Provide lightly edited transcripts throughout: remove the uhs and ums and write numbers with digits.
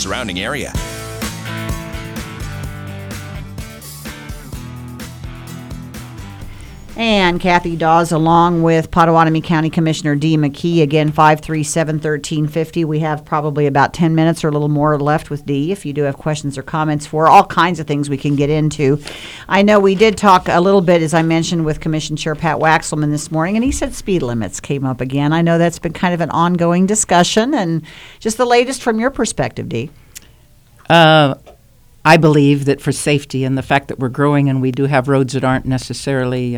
surrounding area. And Kathy Dawes, along with Pottawatomie County Commissioner Dee McKee, again, 537-1350. We have probably about 10 minutes or a little more left with Dee. If you do have questions or comments for all kinds of things we can get into. I know we did talk a little bit, as I mentioned, with Commission Chair Pat Waxelman this morning, and he said speed limits came up again. I know that's been kind of an ongoing discussion, and just the latest from your perspective, Dee. I believe that for safety and the fact that we're growing and we do have roads that aren't necessarily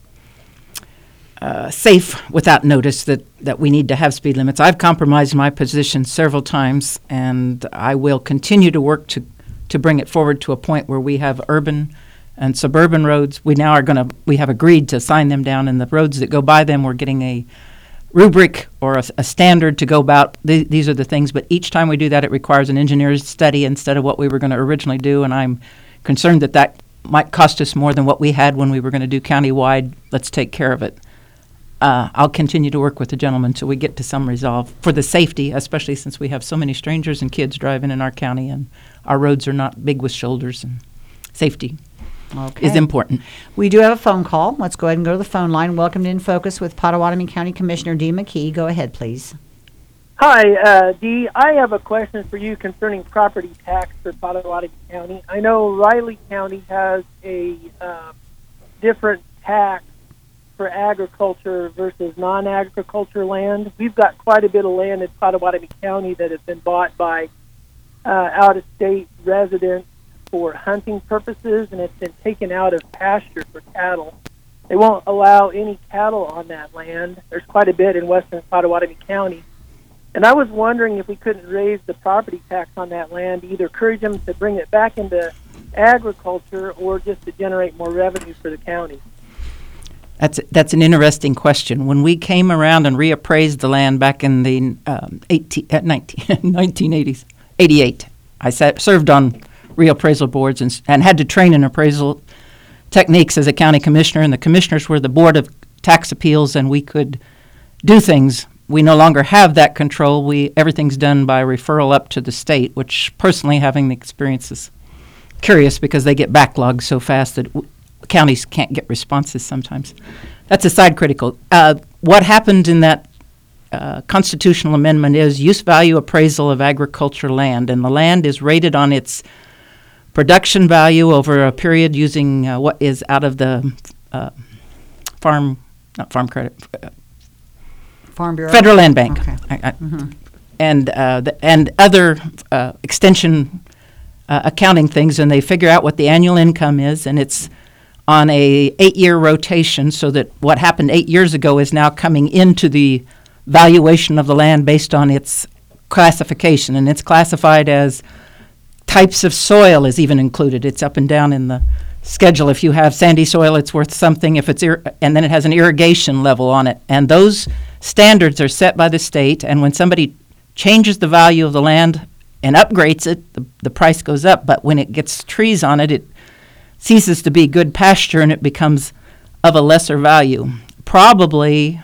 safe without notice, that we need to have speed limits. I've compromised my position several times, and I will continue to work to bring it forward to a point where we have urban and suburban roads. We have agreed to sign them down, and the roads that go by them, we're getting a rubric or a standard to go about. These are the things, but each time we do that, it requires an engineer's study instead of what we were going to originally do, and I'm concerned that might cost us more than what we had when we were going to do countywide. Let's take care of it. I'll continue to work with the gentleman till we get to some resolve for the safety, especially since we have so many strangers and kids driving in our county, and our roads are not big with shoulders, and safety is important. We do have a phone call. Let's go ahead and go to the phone line. Welcome to In Focus with Pottawatomie County Commissioner Dee McKee. Go ahead, please. Hi, Dee. I have a question for you concerning property tax for Pottawatomie County. I know Riley County has a different tax for agriculture versus non-agriculture land. We've got quite a bit of land in Pottawatomie County that has been bought by out-of-state residents for hunting purposes, and it's been taken out of pasture for cattle. They won't allow any cattle on that land. There's quite a bit in western Pottawatomie County. And I was wondering if we couldn't raise the property tax on that land, either encourage them to bring it back into agriculture or just to generate more revenue for the county. That's an interesting question. When we came around and reappraised the land back in the 1980s, 88, I served on reappraisal boards and had to train in appraisal techniques as a county commissioner, and the commissioners were the board of tax appeals, and we could do things. We no longer have that control. Everything's done by referral up to the state, which personally, having the experience, is curious because they get backlogged so fast that counties can't get responses sometimes. That's a side critical. What happened in that constitutional amendment is use value appraisal of agriculture land, and the land is rated on its production value over a period using what is out of the Farm Bureau? Federal Land Bank. Okay. And other extension accounting things, and they figure out what the annual income is, and it's on a 8-year rotation, so that what happened 8 years ago is now coming into the valuation of the land based on its classification, and it's classified as types of soil is even included. It's up and down in the schedule. If you have sandy soil, it's worth something. If it's and then it has an irrigation level on it. And those standards are set by the state. And when somebody changes the value of the land and upgrades it, the price goes up. But when it gets trees on it, it ceases to be good pasture and it becomes of a lesser value. Probably,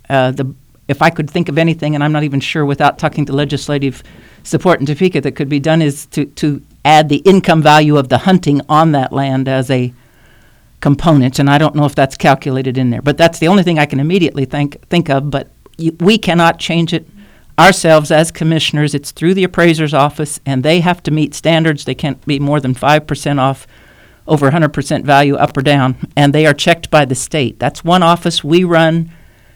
if I could think of anything, and I'm not even sure without talking to legislative support in Topeka that could be done, is to add the income value of the hunting on that land as a component, and I don't know if that's calculated in there. But that's the only thing I can immediately think of, but we cannot change it ourselves as commissioners. It's through the appraiser's office, and they have to meet standards. They can't be more than 5% off over 100% value up or down, and they are checked by the state. That's one office we run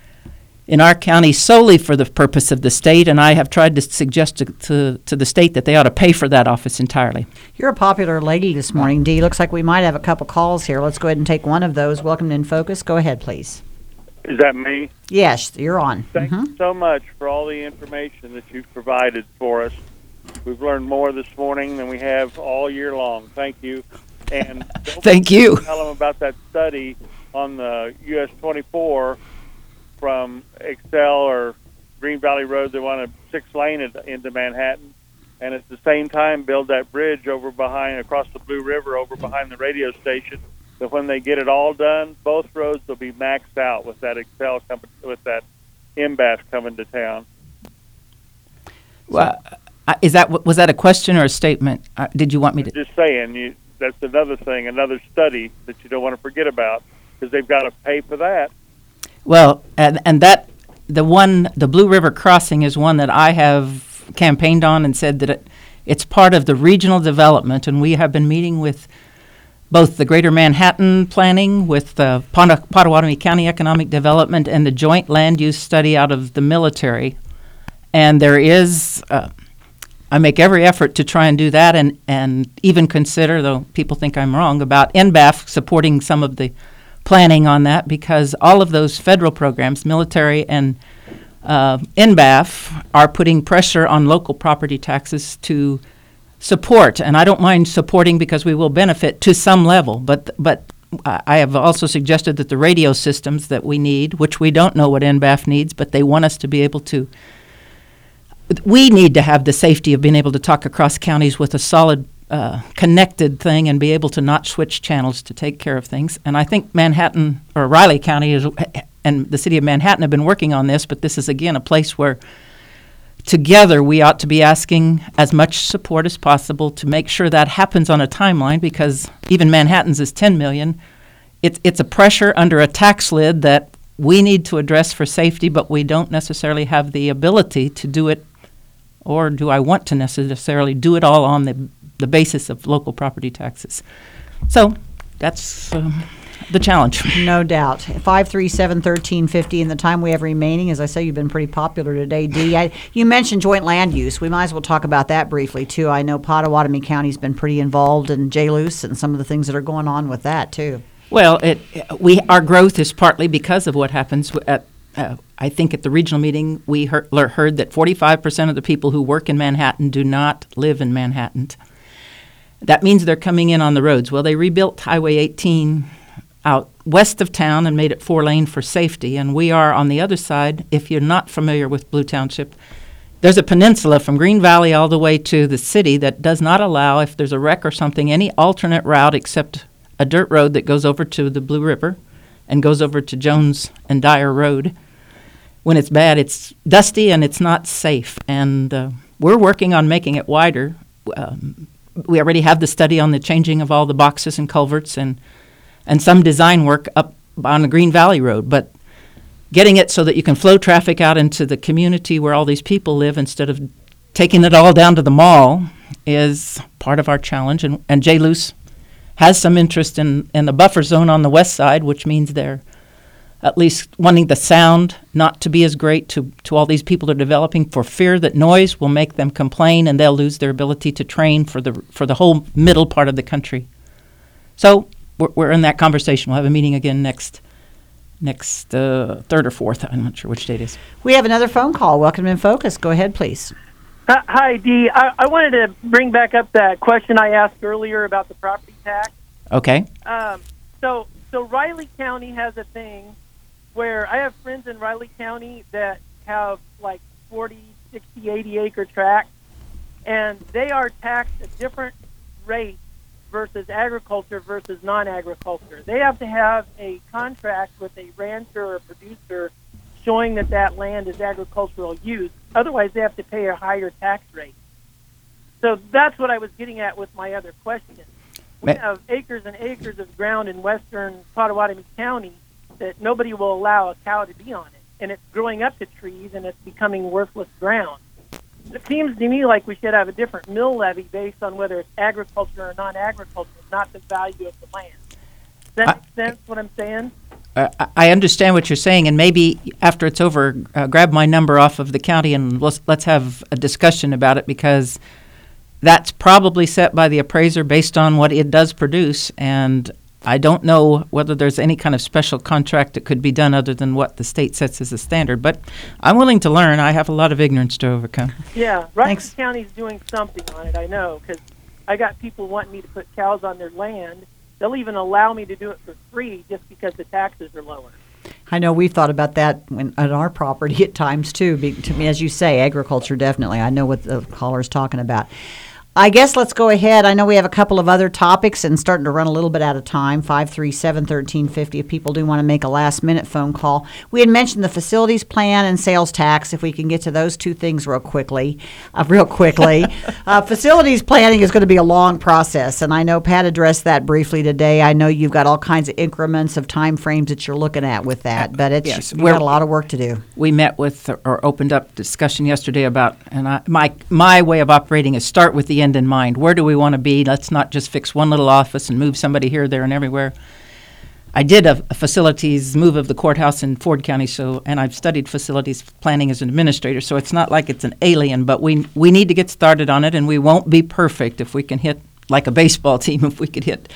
in our county solely for the purpose of the state, and I have tried to suggest to the state that they ought to pay for that office entirely. You're a popular lady this morning, Dee. Looks like we might have a couple calls here. Let's go ahead and take one of those. Welcome to In Focus. Go ahead, please. Is that me? Yes, you're on. Thank you so much for all the information that you've provided for us. We've learned more this morning than we have all year long. Thank you. And thank you. Tell them about that study on the US 24 from Excel or Green Valley Road. They want a 6-lane into Manhattan, and at the same time build that bridge across the Blue River over behind the radio station. So when they get it all done, both roads will be maxed out with that Excel with that MBAF coming to town. Well, Was that a question or a statement? Did you want me to? Just saying, that's another thing, another study that you don't want to forget about, because they've got to pay for that. Well, and that the Blue River Crossing is one that I have campaigned on and said that it's part of the regional development, and we have been meeting with both the Greater Manhattan Planning, with the Pottawatomie County Economic Development, and the joint land use study out of the military. And there is, I make every effort to try and do that, and even consider, though people think I'm wrong, about NBAF supporting some of the planning on that, because all of those federal programs, military and NBAF, are putting pressure on local property taxes to support. And I don't mind supporting because we will benefit to some level, but I have also suggested that the radio systems that we need, which we don't know what NBAF needs, but they want us to be able to, we need to have the safety of being able to talk across counties with a solid connected thing and be able to not switch channels to take care of things. And I think Manhattan, or Riley County and the city of Manhattan have been working on this, but this is again a place where together we ought to be asking as much support as possible to make sure that happens on a timeline, because even Manhattan's is 10 million. It's a pressure under a tax lid that we need to address for safety, but we don't necessarily have the ability to do it, or do I want to necessarily do it all on the basis of local property taxes. So that's the challenge. No doubt. 537-1350, and the time we have remaining, as I say, you've been pretty popular today, Dee. You mentioned joint land use. We might as well talk about that briefly, too. I know Pottawatomie County's been pretty involved in J-Luce and some of the things that are going on with that, too. Well, our growth is partly because of what happens at I think at the regional meeting, we heard that 45% of the people who work in Manhattan do not live in Manhattan. That means they're coming in on the roads. Well, they rebuilt Highway 18 out west of town and made it 4-lane for safety. And we are on the other side. If you're not familiar with Blue Township, there's a peninsula from Green Valley all the way to the city that does not allow, if there's a wreck or something, any alternate route except a dirt road that goes over to the Blue River and goes over to Jones and Dyer Road. When it's bad, it's dusty and it's not safe. And we're working on making it wider. We already have the study on the changing of all the boxes and culverts and some design work up on the Green Valley Road. But getting it so that you can flow traffic out into the community where all these people live instead of taking it all down to the mall is part of our challenge. And J-Luce has some interest in the buffer zone on the west side, which means they're at least wanting the sound not to be as great to all these people that are developing, for fear that noise will make them complain and they'll lose their ability to train for the whole middle part of the country. So we're in that conversation. We'll have a meeting again next 3rd or 4th. I'm not sure which date it is. We have another phone call. Welcome in Focus. Go ahead, please. Hi, Dee. I wanted to bring back up that question I asked earlier about the property tax. Okay. So Riley County has a thing where I have friends in Riley County that have like 40, 60, 80 acre tracts, and they are taxed a different rate versus agriculture versus non-agriculture. They have to have a contract with a rancher or a producer showing that land is agricultural use. Otherwise, they have to pay a higher tax rate. So that's what I was getting at with my other question. We have acres and acres of ground in western Pottawatomie County that nobody will allow a cow to be on it, and it's growing up to trees, and it's becoming worthless ground. It seems to me like we should have a different mill levy based on whether it's agriculture or non-agriculture, not the value of the land. Does that make sense, what I'm saying? I understand what you're saying, and maybe after it's over, grab my number off of the county and let's have a discussion about it, because that's probably set by the appraiser based on what it does produce, and I don't know whether there's any kind of special contract that could be done other than what the state sets as a standard. But I'm willing to learn. I have a lot of ignorance to overcome. Yeah, Riley County's doing something on it, I know, because I got people wanting me to put cows on their land. They'll even allow me to do it for free just because the taxes are lower. I know we've thought about that on our property at times, too. To me, as you say, agriculture, definitely. I know what the caller's talking about. I guess let's go ahead. I know we have a couple of other topics and starting to run a little bit out of time. 537-1350 if people do want to make a last-minute phone call. We had mentioned the facilities plan and sales tax. If we can get to those two things real quickly. Facilities planning is going to be a long process, and I know Pat addressed that briefly today. I know you've got all kinds of increments of time frames that you're looking at with that, but Yes, we've got a lot of work to do. We met with or opened up discussion yesterday about, and my way of operating is start with the end in mind. Where do we want to be? Let's not just fix one little office and move somebody here, there, and everywhere. I did a facilities move of the courthouse in Ford County, and I've studied facilities planning as an administrator, so it's not like it's an alien, but we need to get started on it, and we won't be perfect. If we can hit, like a baseball team, if we could hit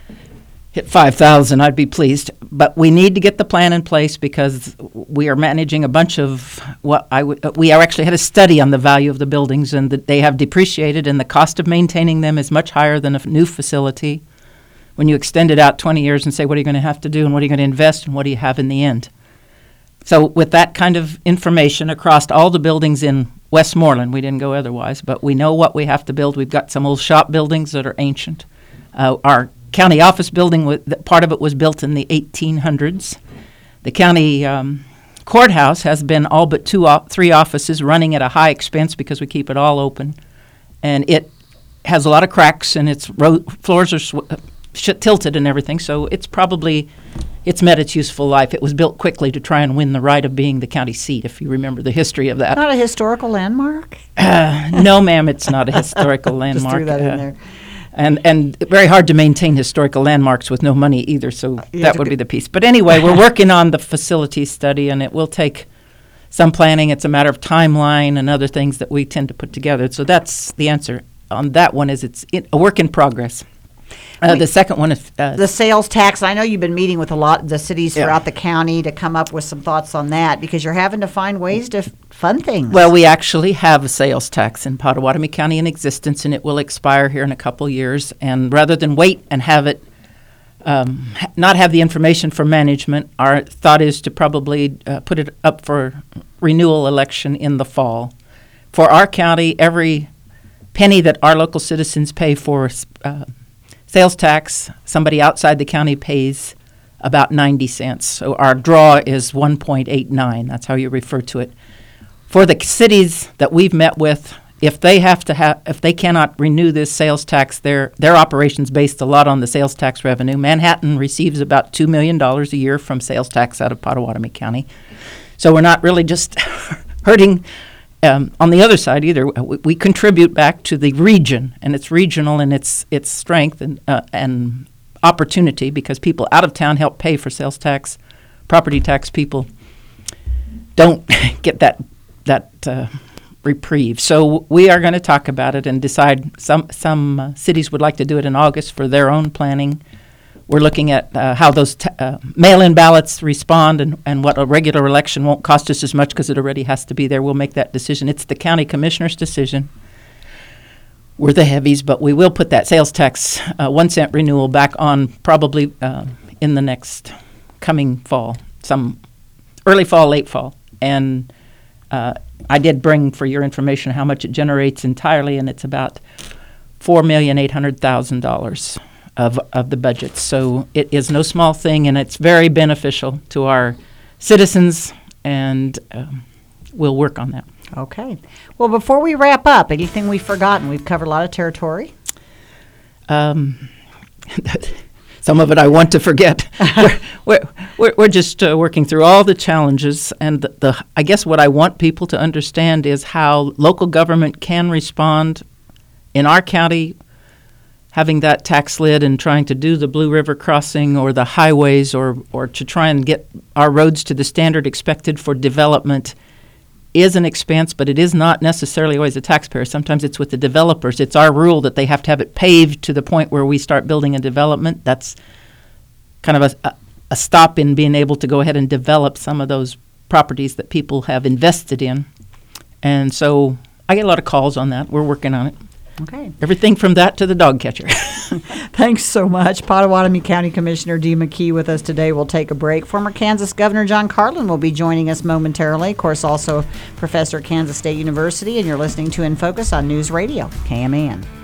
5,000, I'd be pleased. But we need to get the plan in place because we are managing a bunch of we actually had a study on the value of the buildings, and that they have depreciated, and the cost of maintaining them is much higher than a new facility. When you extend it out 20 years and say, what are you going to have to do, and what are you going to invest, and what do you have in the end? So with that kind of information across all the buildings in Westmoreland, we didn't go otherwise, but we know what we have to build. We've got some old shop buildings that are ancient. Our county office building, part of it was built in the 1800s. The county courthouse has been all but 3 offices running at a high expense because we keep it all open. And it has a lot of cracks, and its floors are tilted and everything, so it's met its useful life. It was built quickly to try and win the right of being the county seat, if you remember the history of that. Not a historical landmark? No, ma'am, it's not a historical landmark. Just threw that in there. And very hard to maintain historical landmarks with no money either, so that would be the piece. But anyway, we're working on the facility study, and it will take some planning. It's a matter of timeline and other things that we tend to put together. So that's the answer on that one, is it's a work in progress. The second one is the sales tax. I know you've been meeting with a lot of the cities throughout the county to come up with some thoughts on that, because you're having to find ways to fund things. Well, we actually have a sales tax in Pottawatomie County in existence, and it will expire here in a couple years. And rather than wait and have it not have the information for management, our thought is to probably put it up for renewal election in the fall. For our county, every penny that our local citizens pay for sales tax, somebody outside the county pays about 90 cents. So our draw is 1.89. That's how you refer to it. For the cities that we've met with, if they cannot renew this sales tax, their operation's based a lot on the sales tax revenue. Manhattan receives about $2 million a year from sales tax out of Pottawatomie County. So we're not really just hurting on the other side either. We contribute back to the region, and it's regional in its strength and opportunity, because people out of town help pay for sales tax. Property tax people don't get that reprieve. So we are going to talk about it and decide. Some cities would like to do it in August for their own planning. We're looking at how those mail-in ballots respond, and what a regular election won't cost us as much because it already has to be there. We'll make that decision. It's the county commissioner's decision. We're the heavies, but we will put that sales tax 1 cent renewal back on probably in the next coming fall, some early fall, late fall. And I did bring for your information how much it generates entirely, and it's about $4,800,000. Of the budget. So it is no small thing, and it's very beneficial to our citizens, and we'll work on that. Okay. Well, before we wrap up, anything we've forgotten? We've covered a lot of territory. Some of it I want to forget. We're just working through all the challenges, and I guess what I want people to understand is how local government can respond. In our county, having that tax lid and trying to do the Blue River crossing or the highways or to try and get our roads to the standard expected for development is an expense, but it is not necessarily always a taxpayer. Sometimes it's with the developers. It's our rule that they have to have it paved to the point where we start building a development. That's kind of a stop in being able to go ahead and develop some of those properties that people have invested in. And so I get a lot of calls on that. We're working on it. Okay. Everything from that to the dog catcher. Thanks so much. Pottawatomie County Commissioner Dee McKee with us today. We'll take a break. Former Kansas Governor John Carlin will be joining us momentarily. Of course, also professor at Kansas State University, and you're listening to In Focus on News Radio, KMAN.